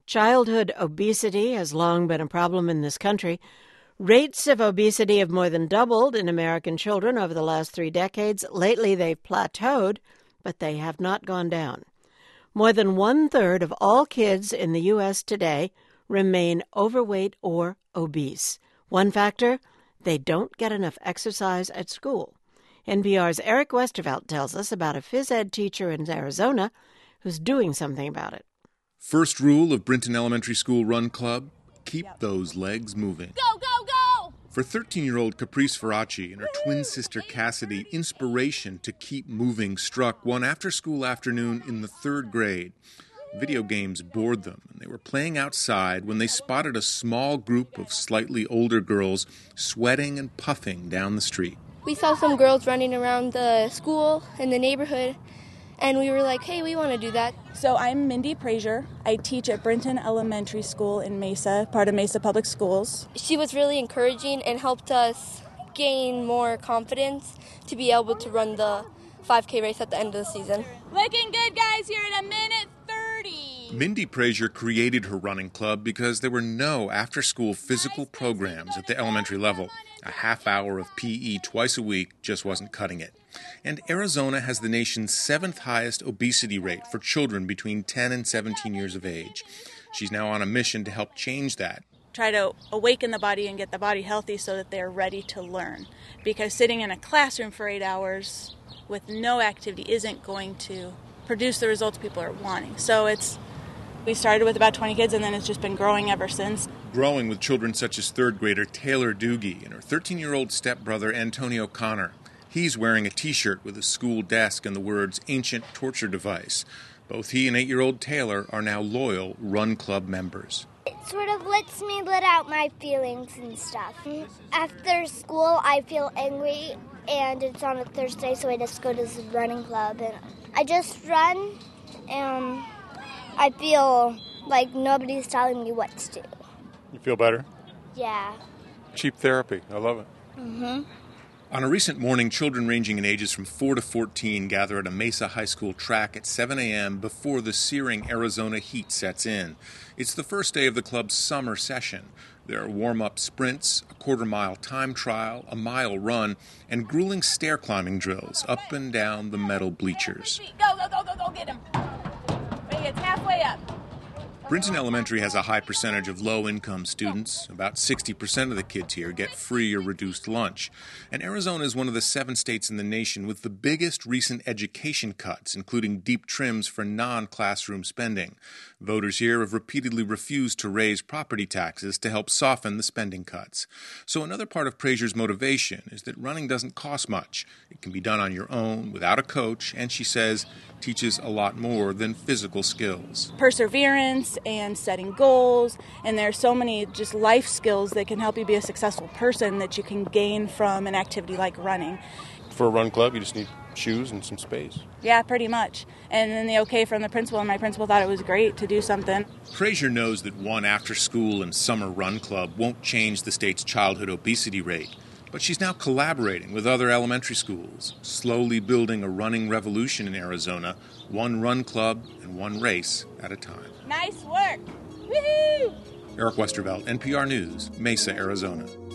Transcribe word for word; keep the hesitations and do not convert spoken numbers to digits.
Childhood obesity has long been a problem in this country. Rates of obesity have more than doubled in American children over the last three decades. Lately, they've plateaued, but they have not gone down. More than one-third of all kids in the U S today remain overweight or obese. One factor, they don't get enough exercise at school. N P R's Eric Westervelt tells us about a phys ed teacher in Arizona who's doing something about it. First rule of Brinton Elementary School Run Club, keep yep. those legs moving. Go, go, go! For thirteen-year-old Caprice Faraci and her twin sister Cassidy, inspiration to keep moving struck one after-school afternoon in the third grade. Video games bored them, and they were playing outside when they spotted a small group of slightly older girls sweating and puffing down the street. We saw some girls running around the school in the neighborhood, and we were like, hey, we want to do that. So I'm Mindy Prazier. I teach at Brinton Elementary School in Mesa, part of Mesa Public Schools. She was really encouraging and helped us gain more confidence to be able to run the five K race at the end of the season. Looking good, guys, here in a minute thirty. Mindy Prazier created her running club because there were no after-school physical programs at the elementary level. A half hour of P E twice a week just wasn't cutting it. And Arizona has the nation's seventh highest obesity rate for children between ten and seventeen years of age. She's now on a mission to help change that. Try to awaken the body and get the body healthy so that they're ready to learn. Because sitting in a classroom for eight hours with no activity isn't going to produce the results people are wanting. So it's we started with about twenty kids, and then it's just been growing ever since. Growing with children such as third grader Taylor Doogie and her thirteen-year-old stepbrother Antonio Connor. He's wearing a T-shirt with a school desk and the words ancient torture device. Both he and eight-year-old Taylor are now loyal Run Club members. It sort of lets me let out my feelings and stuff. After school, I feel angry, and it's on a Thursday, so I just go to the running club. And I just run, and I feel like nobody's telling me what to do. You feel better? Yeah. Cheap therapy. I love it. Mm-hmm. On a recent morning, children ranging in ages from four to fourteen gather at a Mesa High School track at seven a.m. before the searing Arizona heat sets in. It's the first day of the club's summer session. There are warm-up sprints, a quarter-mile time trial, a mile run, and grueling stair-climbing drills up and down the metal bleachers. Go, go, go, go, go, get him. It's halfway up. Brinton Elementary has a high percentage of low-income students. About sixty percent of the kids here get free or reduced lunch. And Arizona is one of the seven states in the nation with the biggest recent education cuts, including deep trims for non-classroom spending. Voters here have repeatedly refused to raise property taxes to help soften the spending cuts. So another part of Prazier's motivation is that running doesn't cost much. It can be done on your own, without a coach, and she says teaches a lot more than physical skills. Perseverance and setting goals, and there are so many just life skills that can help you be a successful person that you can gain from an activity like running. For a run club, you just need shoes and some space. Yeah, pretty much. And then the okay from the principal, and my principal thought it was great to do something. Prazier knows that one after-school and summer run club won't change the state's childhood obesity rate. But she's now collaborating with other elementary schools, slowly building a running revolution in Arizona, one run club and one race at a time. Nice work. Woohoo! Eric Westervelt, N P R News, Mesa, Arizona.